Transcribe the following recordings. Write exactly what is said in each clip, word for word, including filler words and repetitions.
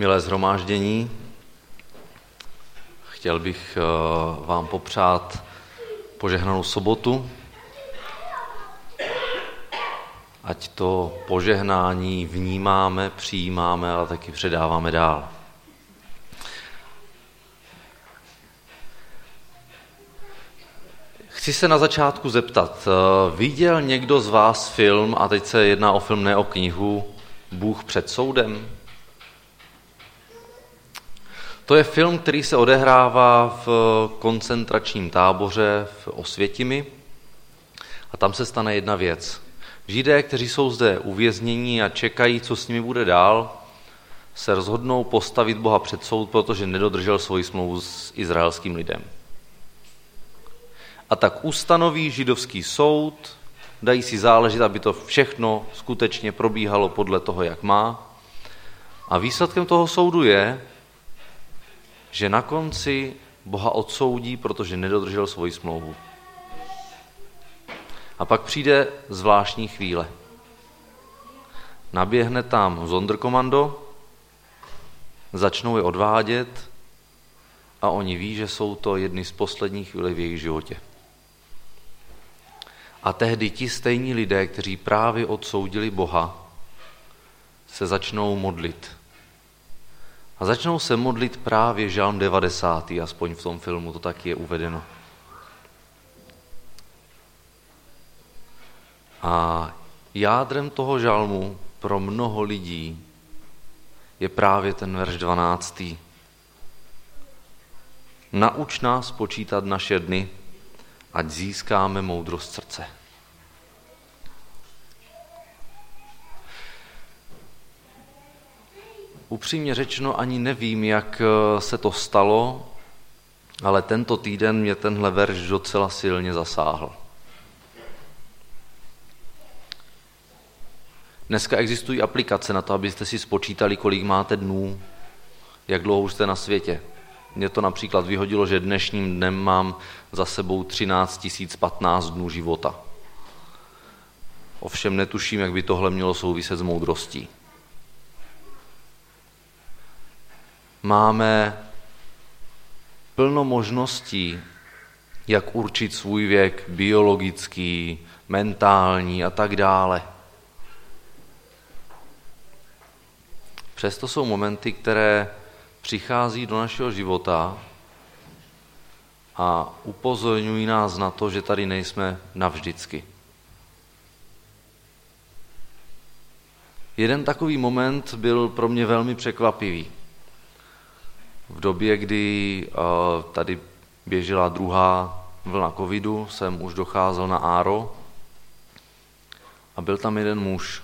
Milé shromáždění, chtěl bych vám popřát požehnanou sobotu, ať to požehnání vnímáme, přijímáme, ale taky předáváme dál. Chci se na začátku zeptat, viděl někdo z vás film, a teď se jedná o film, ne o knihu, Bůh před soudem? To je film, který se odehrává v koncentračním táboře v Osvětimi a tam se stane jedna věc. Židé, kteří jsou zde uvězněni a čekají, co s nimi bude dál, se rozhodnou postavit Boha před soud, protože nedodržel svoji smlouvu s izraelským lidem. A tak ustanoví židovský soud, dají si záležet, aby to všechno skutečně probíhalo podle toho, jak má. A výsledkem toho soudu je, že na konci Boha odsoudí, protože nedodržel svoji smlouvu. A pak přijde zvláštní chvíle. Naběhne tam Sonderkommando, začnou je odvádět a oni ví, že jsou to jedny z posledních chvílí v jejich životě. A tehdy ti stejní lidé, kteří právě odsoudili Boha, se začnou modlit. A začnou se modlit právě žalm devadesátý, aspoň v tom filmu to taky je uvedeno. A jádrem toho žalmu pro mnoho lidí je právě ten verš dvanáctý. Nauč nás počítat naše dny, ať získáme moudrost srdce. Upřímně řečeno, ani nevím, jak se to stalo, ale tento týden mě tenhle verš docela silně zasáhl. Dneska existují aplikace na to, abyste si spočítali, kolik máte dnů, jak dlouho už jste na světě. Mě to například vyhodilo, že dnešním dnem mám za sebou třináct tisíc patnáct dnů života. Ovšem netuším, jak by tohle mělo souviset s moudrostí. Máme plno možností, jak určit svůj věk biologický, mentální a tak dále. Přesto jsou momenty, které přichází do našeho života a upozorňují nás na to, že tady nejsme navždycky. Jeden takový moment byl pro mě velmi překvapivý. V době, kdy tady běžela druhá vlna covidu, jsem už docházel na Áro a byl tam jeden muž.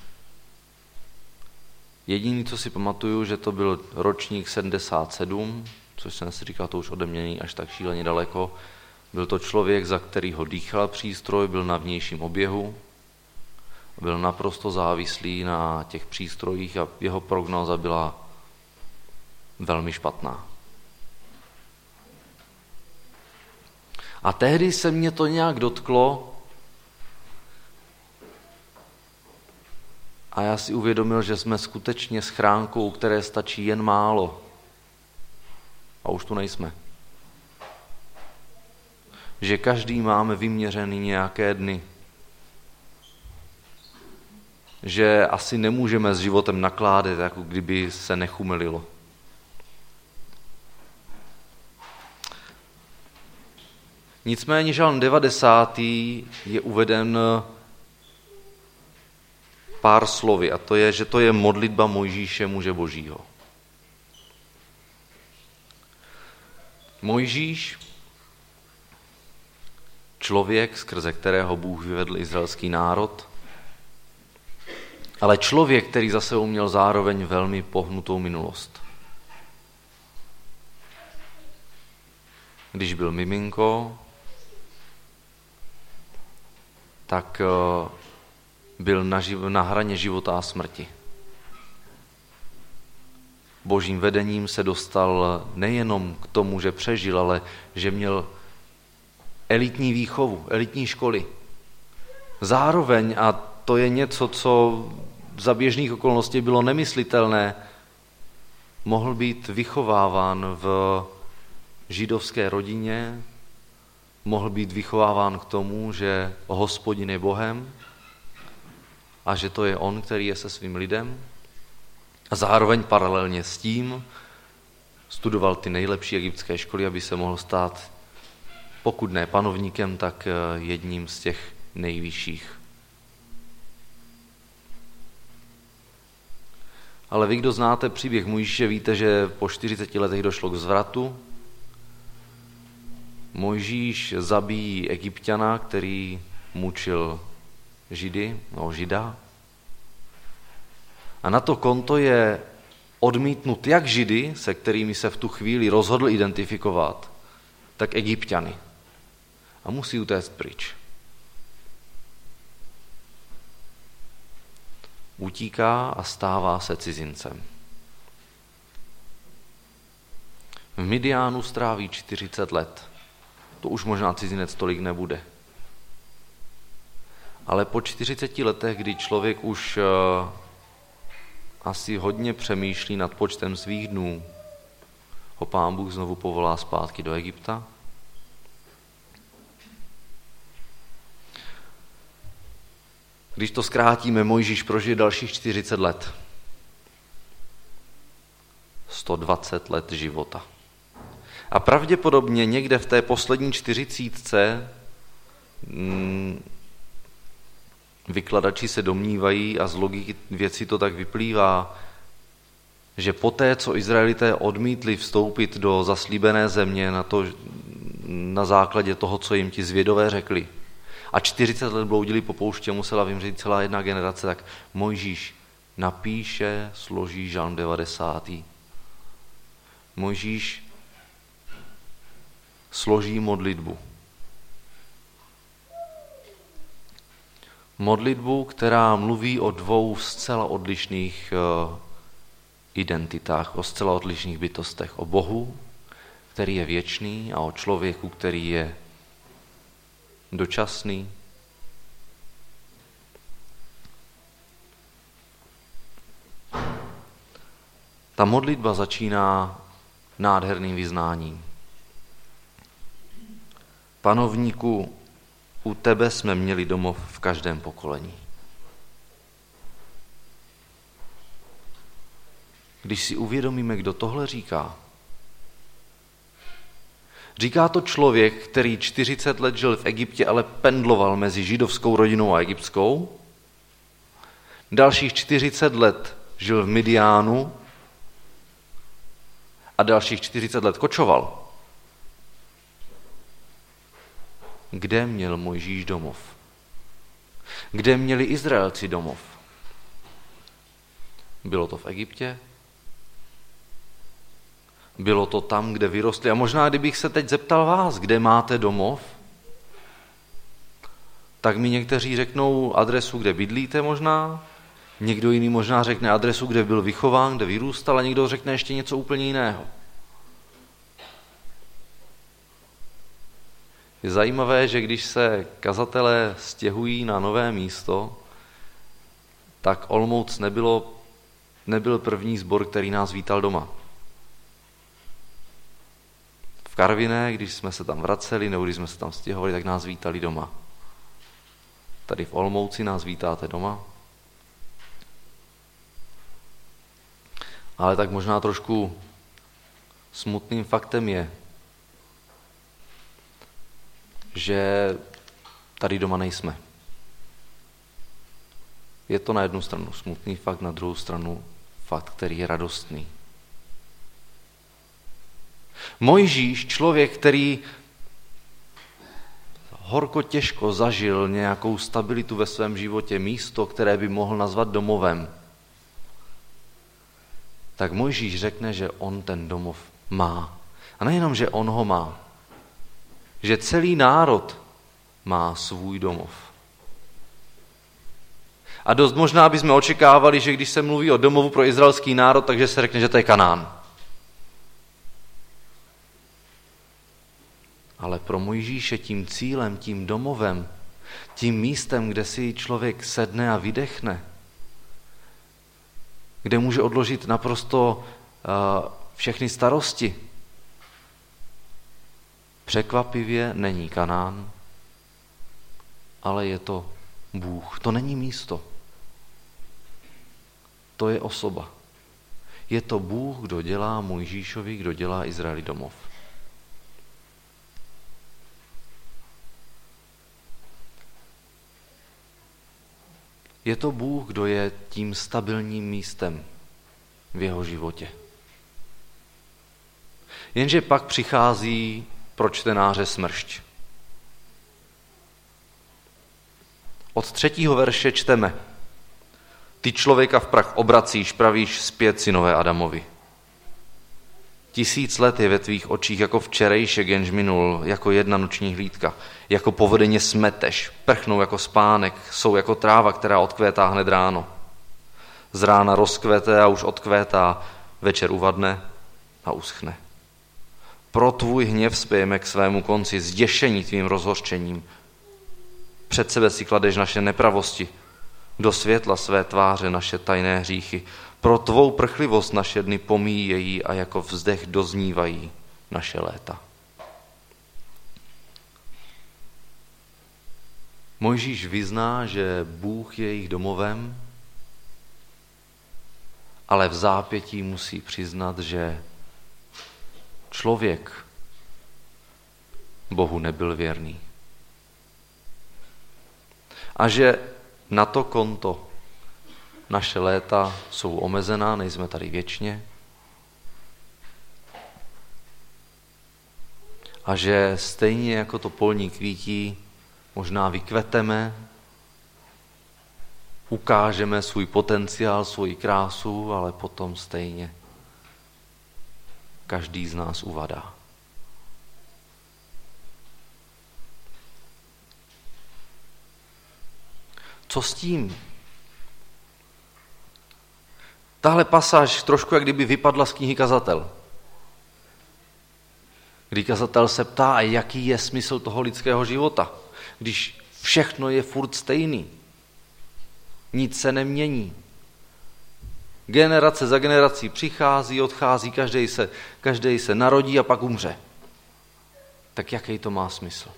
Jediný, co si pamatuju, že to byl ročník sedmdesát sedm, což jsem si říkal, to už ode mě není až tak šíleně daleko. Byl to člověk, za kterýho dýchal přístroj, byl na vnějším oběhu, byl naprosto závislý na těch přístrojích a jeho prognóza byla velmi špatná. A tehdy se mě to nějak dotklo a já si uvědomil, že jsme skutečně schránkou, které stačí jen málo. A už tu nejsme. Že každý máme vyměřený nějaké dny. Že asi nemůžeme s životem nakládat, jako kdyby se nechumelilo. Nicméně žalm devadesátý je uveden pár slovy, a to je, že to je modlitba Mojžíše, muže Božího. Mojžíš, člověk, skrze kterého Bůh vyvedl izraelský národ, ale člověk, který za sebou měl zároveň velmi pohnutou minulost. Když byl miminko, tak byl na, živ- na hraně života a smrti. Božím vedením se dostal nejenom k tomu, že přežil, ale že měl elitní výchovu, elitní školy. Zároveň, a to je něco, co za běžných okolností bylo nemyslitelné, mohl být vychováván v židovské rodině, mohl být vychováván k tomu, že Hospodin je Bohem a že to je on, který je se svým lidem. A zároveň paralelně s tím studoval ty nejlepší egyptské školy, aby se mohl stát, pokud ne panovníkem, tak jedním z těch nejvyšších. Ale vy, kdo znáte příběh Mojžíše, víte, že po čtyřiceti letech došlo k zvratu. Mojžíš zabíjí Egypťana, který mučil Židy, no Žida. A na to konto je odmítnut jak Židy, se kterými se v tu chvíli rozhodl identifikovat, tak Egypťany. A musí utéct pryč. Utíká a stává se cizincem. V Midiánu stráví čtyřicet let. To už možná cizinec tolik nebude. Ale po čtyřiceti letech, kdy člověk už uh, asi hodně přemýšlí nad počtem svých dnů, ho Pán Bůh znovu povolá zpátky do Egypta. Když to zkrátíme, Mojžíš prožije dalších čtyřicet let. sto dvacet let života. A pravděpodobně někde v té poslední čtyřicítce hmm, vykladači se domnívají, a z logiky věci to tak vyplývá, že poté, co Izraelité odmítli vstoupit do zaslíbené země na, to, na základě toho, co jim ti zvědové řekli, a čtyřicet let bloudili po poušti a musela vymřít celá jedna generace, tak Mojžíš napíše, složí žalm devadesátý. Mojžíš složí modlitbu. Modlitbu, která mluví o dvou zcela odlišných identitách, o zcela odlišných bytostech. O Bohu, který je věčný, a o člověku, který je dočasný. Ta modlitba začíná nádherným vyznáním. Panovníku, u tebe jsme měli domov v každém pokolení. Když si uvědomíme, kdo tohle říká, říká to člověk, který čtyřicet let žil v Egyptě, ale pendloval mezi židovskou rodinou a egyptskou. Dalších čtyřicet let žil v Midiánu a dalších čtyřicet let kočoval. Kde měl Mojžíš domov? Kde měli Izraelci domov? Bylo to v Egyptě? Bylo to tam, kde vyrostli? A možná, kdybych se teď zeptal vás, kde máte domov, tak mi někteří řeknou adresu, kde bydlíte možná, někdo jiný možná řekne adresu, kde byl vychován, kde vyrůstal, a někdo řekne ještě něco úplně jiného. Je zajímavé, že když se kazatelé stěhují na nové místo, tak Olomouc nebylo, nebyl první sbor, který nás vítal doma. V Karviné, když jsme se tam vraceli, nebo když jsme se tam stěhovali, tak nás vítali doma. Tady v Olomouci nás vítáte doma. Ale tak možná trošku smutným faktem je, že tady doma nejsme. Je to na jednu stranu smutný fakt, na druhou stranu fakt, který je radostný. Mojžíš, člověk, který horko těžko zažil nějakou stabilitu ve svém životě, místo, které by mohl nazvat domovem, tak Mojžíš řekne, že on ten domov má. A nejenom, že on ho má, že celý národ má svůj domov. A dost možná bychom očekávali, že když se mluví o domovu pro izraelský národ, takže se řekne, že to je Kanán. Ale pro Mojžíše tím cílem, tím domovem, tím místem, kde si člověk sedne a vydechne, kde může odložit naprosto všechny starosti. Překvapivě není Kanán, ale je to Bůh. To není místo. To je osoba. Je to Bůh, kdo dělá Mojžíšovi, kdo dělá Izraeli domov. Je to Bůh, kdo je tím stabilním místem v jeho životě. Jenže pak přichází pro čtenáře smršť. Od třetího verše čteme: Ty člověka v prach obracíš, pravíš zpět synové Adamovi. Tisíc let je ve tvých očích jako včerejšek, jenž minul, jako jedna noční hlídka. Jako povedeně smeteš, prchnou jako spánek, jsou jako tráva, která odkvétá hned ráno. Z rána rozkvete a už odkvétá, večer uvadne a uschne. Pro tvůj hněv spějeme k svému konci, zděšení tvým rozhořčením. Před sebe si kladeš naše nepravosti, do světla své tváře naše tajné hříchy. Pro tvou prchlivost naše dny pomíjejí a jako vzdech doznívají naše léta. Mojžíš vyzná, že Bůh je jejich domovem, ale v zápětí musí přiznat, že člověk Bohu nebyl věrný. A že na to konto naše léta jsou omezená, nejsme tady věčně. A že stejně jako to polní kvítí, možná vykveteme, ukážeme svůj potenciál, svoji krásu, ale potom stejně každý z nás uvadá. Co s tím? Tahle pasáž trošku jak kdyby vypadla z knihy Kazatel. Kdy kazatel se ptá, a jaký je smysl toho lidského života, když všechno je furt stejný. Nic se nemění. Generace za generací přichází, odchází, každý se, každý se narodí a pak umře. Tak jaký to má smysl?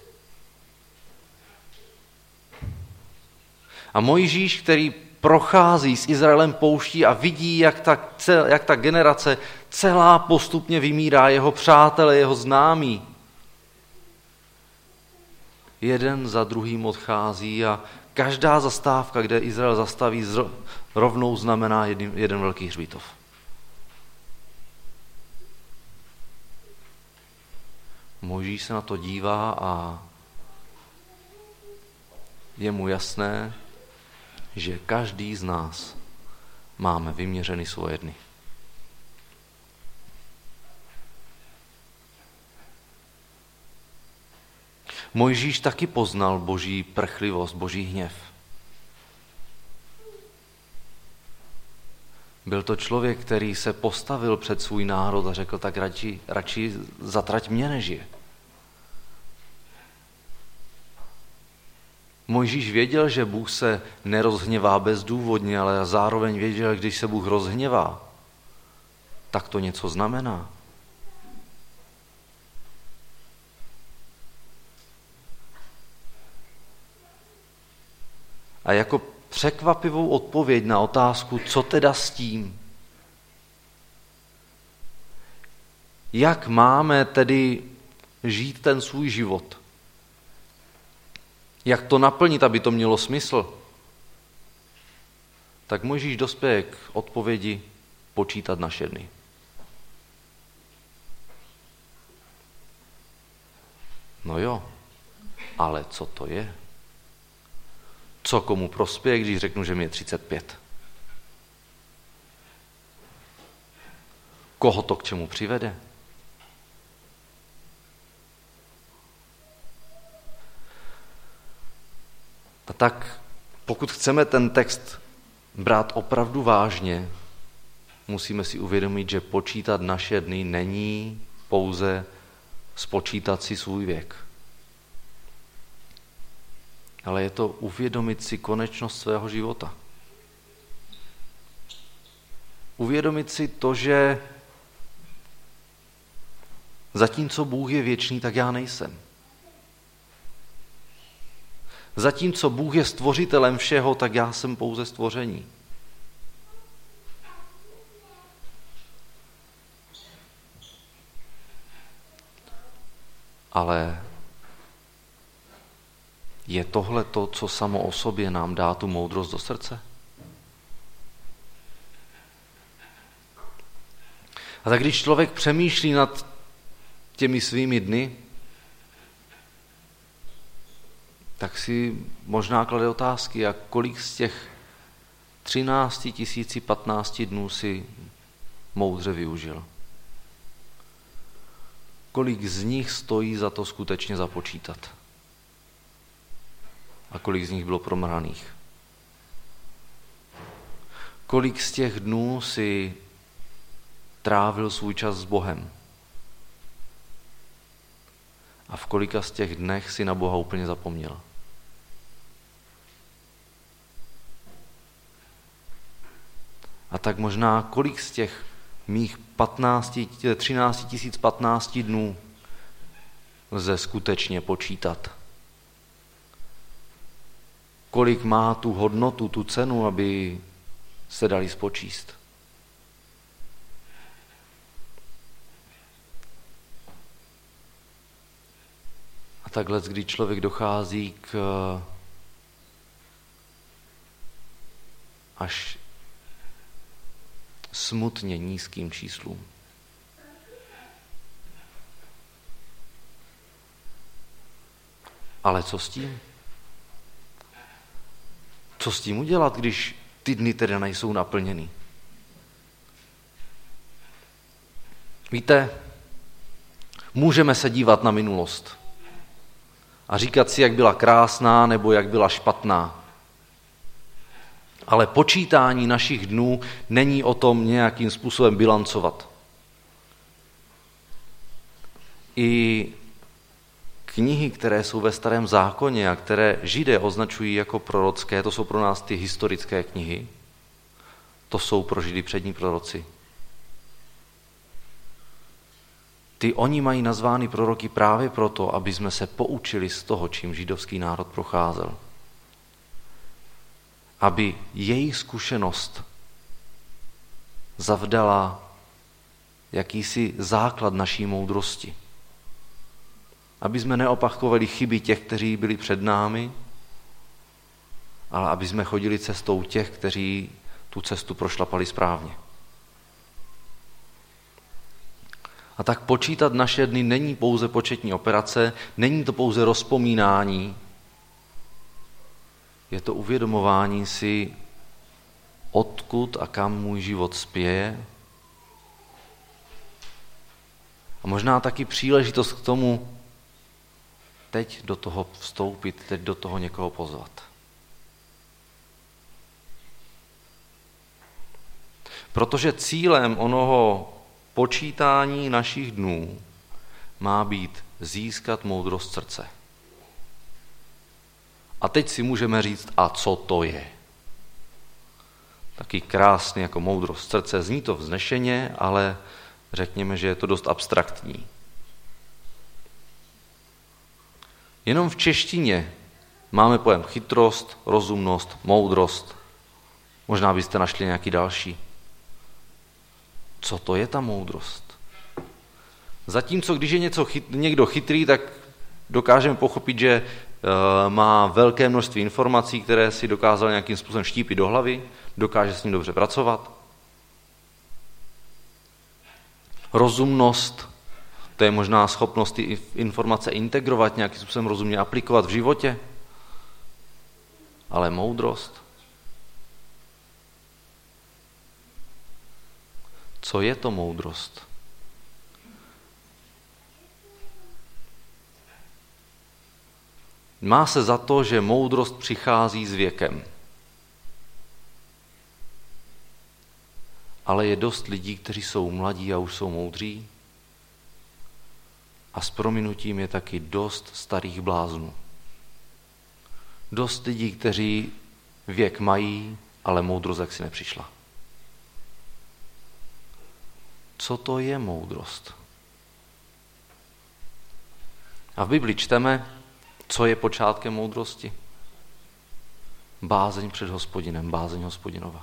A Mojžíš, který prochází s Izraelem pouští a vidí, jak ta, jak ta generace celá postupně vymírá, jeho přátelé, jeho známí. Jeden za druhým odchází a každá zastávka, kde Izrael zastaví, rovnou znamená jeden, jeden velký hřbitov. Mojžíš se na to dívá a je mu jasné, že každý z nás máme vyměřeny svoje dny. Mojžíš taky poznal boží prchlivost, boží hněv. Byl to člověk, který se postavil před svůj národ a řekl, tak radši, radši zatrať mě než je. Mojžíš věděl, že Bůh se nerozhněvá bezdůvodně, ale zároveň věděl, když se Bůh rozhněvá, tak to něco znamená. A jako překvapivou odpověď na otázku, co teda s tím? Jak máme tedy žít ten svůj život? Jak to naplnit, aby to mělo smysl? Tak Mojžíš dospěje k odpovědi počítat naše dny. No jo, ale co to je? Co komu prospěje, když řeknu, že mi je třicet pět? Koho to k čemu přivede? A tak pokud chceme ten text brát opravdu vážně, musíme si uvědomit, že počítat naše dny není pouze spočítat si svůj věk. Ale je to uvědomit si konečnost svého života. Uvědomit si to, že Zatímco Bůh je věčný, tak já nejsem. Zatímco Bůh je stvořitelem všeho, tak já jsem pouze stvoření. Ale je tohle to, co samo o sobě nám dá tu moudrost do srdce? A tak když člověk přemýšlí nad těmi svými dny, tak si možná klade otázky, jak kolik z těch třináct tisíc patnáct dnů si moudře využil. Kolik z nich stojí za to skutečně započítat. A kolik z nich bylo promrhaných. Kolik z těch dnů si trávil svůj čas s Bohem. A v kolika z těch dnech si na Boha úplně zapomněl. A tak možná kolik z těch mých třináct tisíc patnáct dnů lze skutečně počítat. Kolik má tu hodnotu, tu cenu, aby se dali spočíst. A takhle, když člověk dochází k až smutně nízkým číslům. Ale co s tím? Co s tím udělat, když ty dny tedy nejsou naplněny? Víte, můžeme se dívat na minulost a říkat si, jak byla krásná nebo jak byla špatná. Ale počítání našich dnů není o tom nějakým způsobem bilancovat. I knihy, které jsou ve Starém zákoně a které Židé označují jako prorocké, to jsou pro nás ty historické knihy, to jsou pro Židy přední proroci. Ty oni mají nazvány proroky právě proto, aby jsme se poučili z toho, čím židovský národ procházel. Aby jejich zkušenost zavdala jakýsi základ naší moudrosti. Aby jsme neopakovali chyby těch, kteří byli před námi, ale aby jsme chodili cestou těch, kteří tu cestu prošlapali správně. A tak počítat naše dny není pouze početní operace, není to pouze rozpomínání, je to uvědomování si, odkud a kam můj život spěje. A možná taky příležitost k tomu teď do toho vstoupit, teď do toho někoho pozvat. Protože cílem onoho počítání našich dnů má být získat moudrost srdce. A teď si můžeme říct, a co to je? Taky krásný jako moudrost srdce. Zní to vznešeně, ale řekněme, že je to dost abstraktní. Jenom v češtině máme pojem chytrost, rozumnost, moudrost. Možná byste našli nějaký další. Co to je ta moudrost? Zatímco, když je něco chyt, někdo chytrý, tak dokážeme pochopit, že e, má velké množství informací, které si dokázal nějakým způsobem štípit do hlavy, dokáže s ním dobře pracovat. Rozumnost, to je možná schopnost ty informace integrovat, nějakým způsobem rozumně aplikovat v životě. Ale moudrost? Co je to moudrost? Má se za to, že moudrost přichází s věkem. Ale je dost lidí, kteří jsou mladí a už jsou moudří. A s prominutím je taky dost starých bláznů. Dost lidí, kteří věk mají, ale moudrost jak si nepřišla. Co to je moudrost? A v Bibli čteme, co je počátkem moudrosti. Bázeň před Hospodinem, bázeň Hospodinova.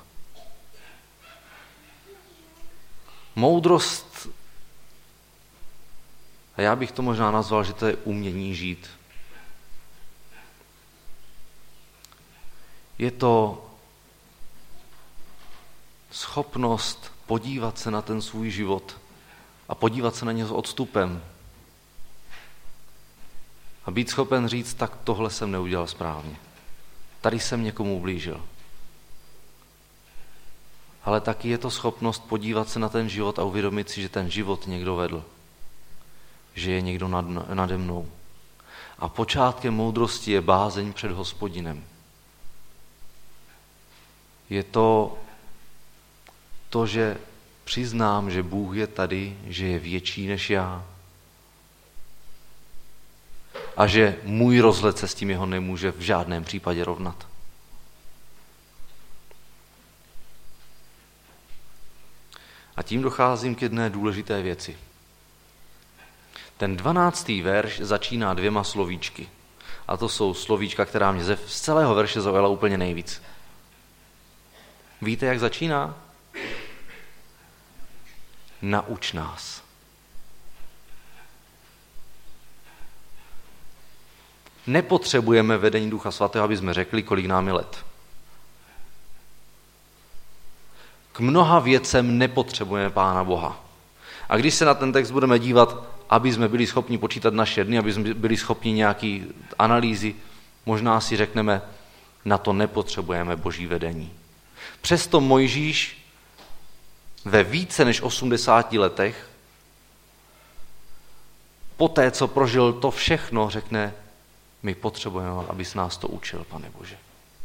Moudrost, a já bych to možná nazval, že to je umění žít. Je to schopnost podívat se na ten svůj život a podívat se na něj s odstupem. A být schopen říct, tak tohle jsem neudělal správně. Tady jsem někomu ublížil. Ale taky je to schopnost podívat se na ten život a uvědomit si, že ten život někdo vedl. Že je někdo nad, nade mnou. A počátkem moudrosti je bázeň před Hospodinem. Je to to, že přiznám, že Bůh je tady, že je větší než já a že můj rozhled se s tím jeho nemůže v žádném případě rovnat. A tím docházím k jedné důležité věci. Ten dvanáctý verš začíná dvěma slovíčky. A to jsou slovíčka, která mě z celého verše zaujala úplně nejvíc. Víte, jak začíná? Nauč nás. Nepotřebujeme vedení Ducha Svatého, aby jsme řekli, kolik nám je let. K mnoha věcem nepotřebujeme Pána Boha. A když se na ten text budeme dívat, aby jsme byli schopni počítat naše dny, aby jsme byli schopni nějaký analýzy, možná si řekneme, na to nepotřebujeme Boží vedení. Přesto Mojžíš ve více než osmdesáti letech, poté, co prožil to všechno, řekne, my potřebujeme, abys nás to učil, Pane Bože.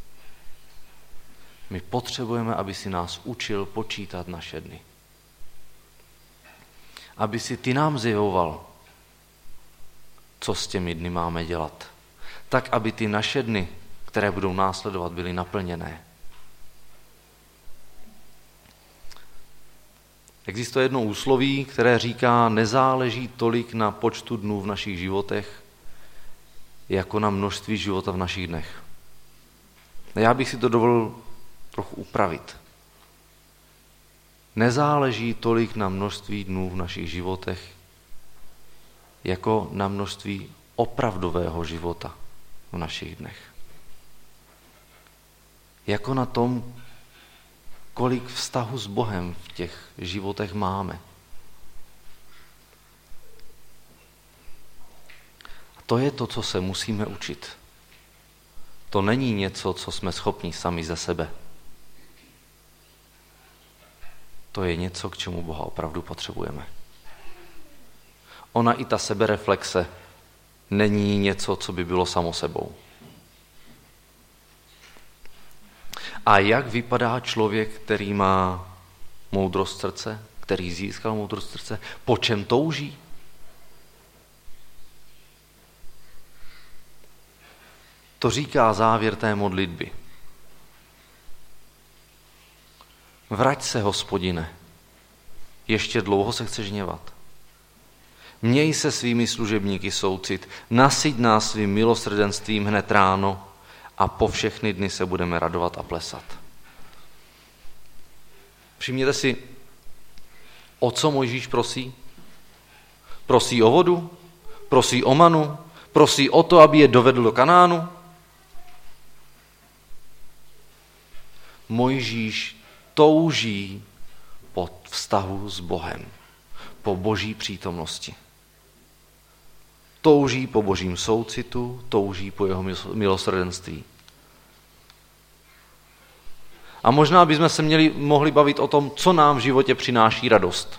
My potřebujeme, aby si nás učil počítat naše dny. Aby si ty nám zjevoval, co s těmi dny máme dělat. Tak, aby ty naše dny, které budou následovat, byly naplněné. Existuje jedno úsloví, které říká, nezáleží tolik na počtu dnů v našich životech, jako na množství života v našich dnech. Já bych si to dovolil trochu upravit. Nezáleží tolik na množství dnů v našich životech, jako na množství opravdového života v našich dnech. Jako na tom, kolik vztahu s Bohem v těch životech máme. A to je to, co se musíme učit. To není něco, co jsme schopni sami ze sebe. To je něco, k čemu Boha opravdu potřebujeme. Ona i ta sebereflexe není něco, co by bylo samo sebou. A jak vypadá člověk, který má moudrost srdce, který získal moudrost srdce? Po čem touží? To říká závěr té modlitby. Vrať se, Hospodine, ještě dlouho se chceš hněvat. Měj se svými služebníky soucit, nasyť nás svým milosrdenstvím hned ráno a po všechny dny se budeme radovat a plesat. Všimněte si, o co Mojžíš prosí? Prosí o vodu? Prosí o manu? Prosí o to, aby je dovedl do Kanánu? Mojžíš touží po vztahu s Bohem, po Boží přítomnosti. Touží po Božím soucitu, touží po jeho milosrdenství. A možná bychom se měli, mohli bavit o tom, co nám v životě přináší radost.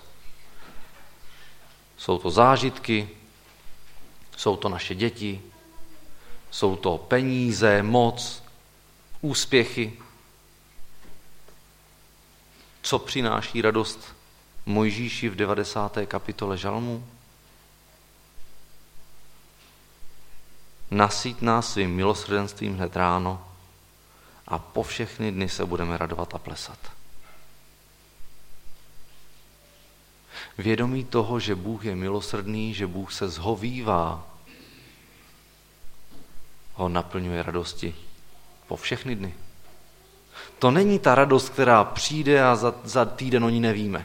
Jsou to zážitky, jsou to naše děti, jsou to peníze, moc, úspěchy. Co přináší radost Mojžíši v devadesáté kapitole Žalmu? Nasyť nás svým milosrdenstvím hned ráno a po všechny dny se budeme radovat a plesat. Vědomí toho, že Bůh je milosrdný, že Bůh se zhovívá ho naplňuje radosti po všechny dny. To není ta radost, která přijde a za, za týden o ní nevíme.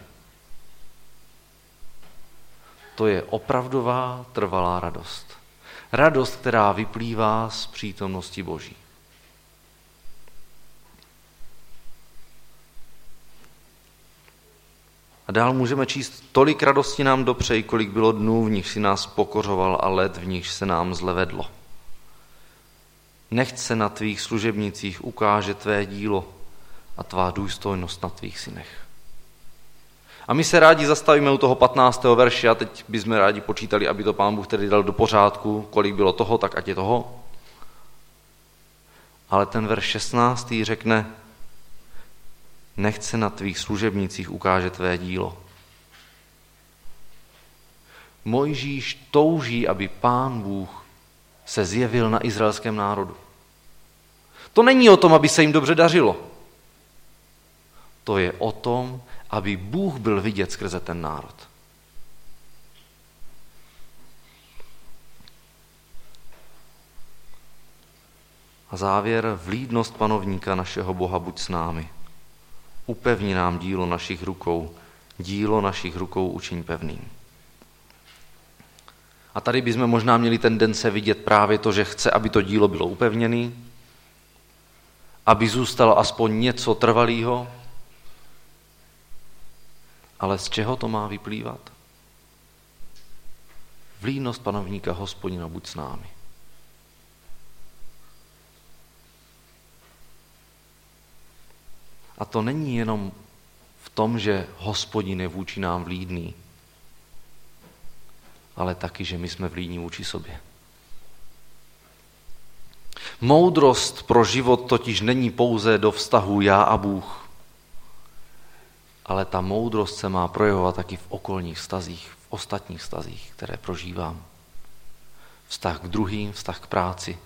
To je opravdová, trvalá radost. Radost, která vyplývá z přítomnosti Boží. A dál můžeme číst: tolik radosti nám dopřej, kolik bylo dnů, v nich si nás pokořoval, a let, v nich se nám zle vedlo. Nechť se na tvých služebnicích ukáže tvé dílo a tvá důstojnost na tvých synech. A my se rádi zastavíme u toho patnáctého verše a teď bychom rádi počítali, aby to Pán Bůh tedy dal do pořádku, kolik bylo toho, tak ať je toho. Ale ten verš šestnáctý řekne: nechť se na tvých služebnicích ukáže tvé dílo. Mojžíš touží, aby Pán Bůh se zjevil na izraelském národu. To není o tom, aby se jim dobře dařilo. To je o tom, aby Bůh byl vidět skrze ten národ. A závěr: vlídnost panovníka našeho Boha buď s námi. Upevni nám dílo našich rukou, dílo našich rukou učiň pevným. A tady bychom možná měli tendence vidět právě to, že chce, aby to dílo bylo upevněné, aby zůstalo aspoň něco trvalého. Ale z čeho to má vyplývat? Vlídnost panovníka Hospodina buď s námi. A to není jenom v tom, že Hospodin je vůči nám vlídný, ale taky, že my jsme vlídní vůči sobě. Moudrost pro život totiž není pouze do vztahu já a Bůh, ale ta moudrost se má projevovat taky v okolních vztazích, v ostatních vztazích, které prožívám. Vztah k druhým, vztah k práci.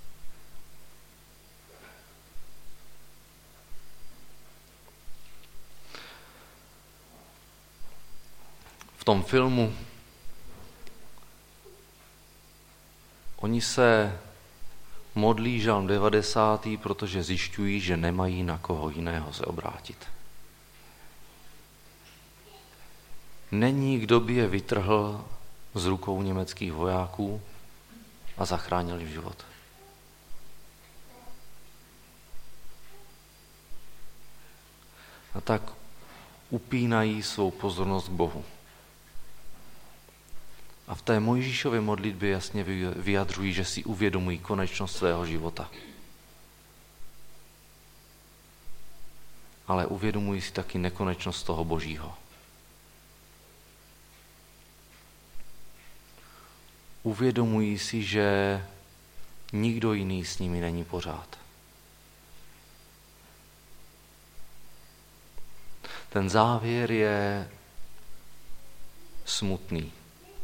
V tom filmu oni se modlí žalm devadesátý, protože zjišťují, že nemají na koho jiného se obrátit. Není, kdo by je vytrhl z rukou německých vojáků a zachránil jim život. A tak upínají svou pozornost k Bohu. A v té Mojžíšově modlitbě jasně vyjadřují, že si uvědomují konečnost svého života. Ale uvědomují si taky nekonečnost toho Božího. Uvědomují si, že nikdo jiný s nimi není pořád. Ten závěr je smutný.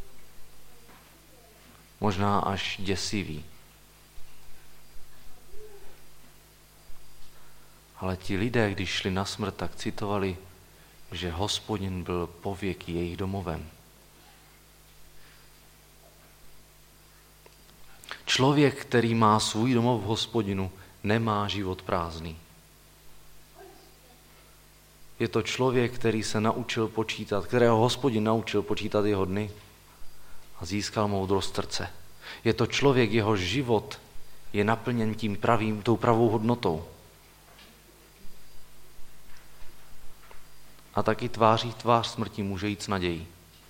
Možná až děsivý. Ale ti lidé, když šli na smrt, tak citovali, že Hospodin byl pověky jejich domovem. Člověk, který má svůj domov v Hospodinu, nemá život prázdný. Je to člověk, který se naučil počítat, kterého Hospodin naučil počítat jeho dny a získal moudrost srdce. Je to člověk, jehož život je naplněn tím pravým, tou pravou hodnotou. A taky tváří tvář smrti může jít s nadějí.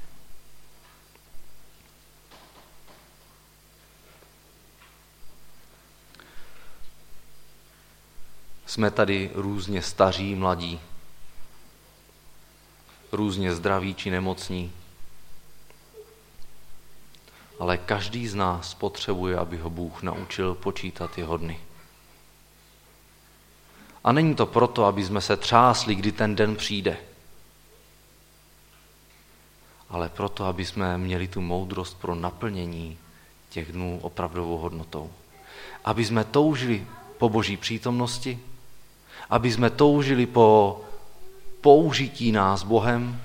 Jsme tady různě staří, mladí, různě zdraví či nemocní, ale každý z nás potřebuje, aby ho Bůh naučil počítat jeho dny. A není to proto, aby jsme se třásli, kdy ten den přijde, ale proto, aby jsme měli tu moudrost pro naplnění těch dnů opravdovou hodnotou. Aby jsme toužili po Boží přítomnosti, aby jsme toužili po použití nás Bohem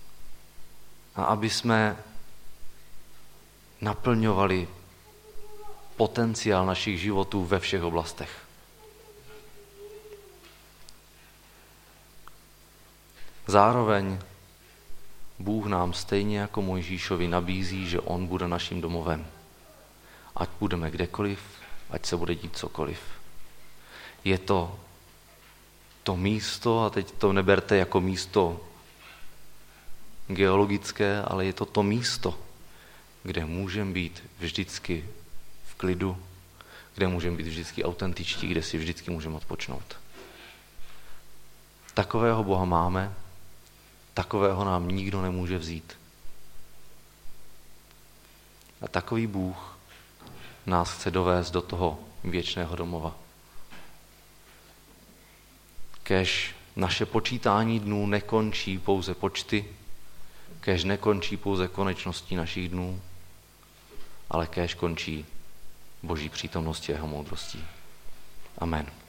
a aby jsme naplňovali potenciál našich životů ve všech oblastech. Zároveň Bůh nám stejně jako Mojžíšovi nabízí, že on bude naším domovem. Ať budeme kdekoliv, ať se bude dít cokoliv. Je to to místo, a teď to neberte jako místo geologické, ale je to to místo, kde můžeme být vždycky v klidu, kde můžeme být vždycky autentičtí, kde si vždycky můžeme odpočnout. Takového Boha máme, takového nám nikdo nemůže vzít. A takový Bůh nás chce dovést do toho věčného domova. Kéž naše počítání dnů nekončí pouze počty, kéž nekončí pouze konečností našich dnů, ale kéž končí Boží přítomností a jeho moudrostí. Amen.